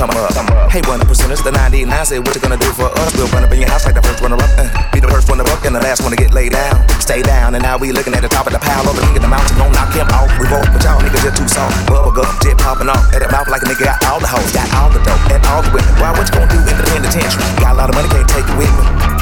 come up. Hey, 1%ers, the 99 said, what you gonna do for us? We'll run up in your house like the first runner up. Be the first one to buck and the last one to get laid down. Stay down, and now we looking at the top of the pile. Over the mountain, gon' knock him off. Revolt, but y'all niggas just too soft. Bubble gum, jet popping off. At the mouth like a nigga got all the hoes, got all the dope, and all the women. Why, what you gonna do in the penitentiary? Got a lot of money, can't take it with me.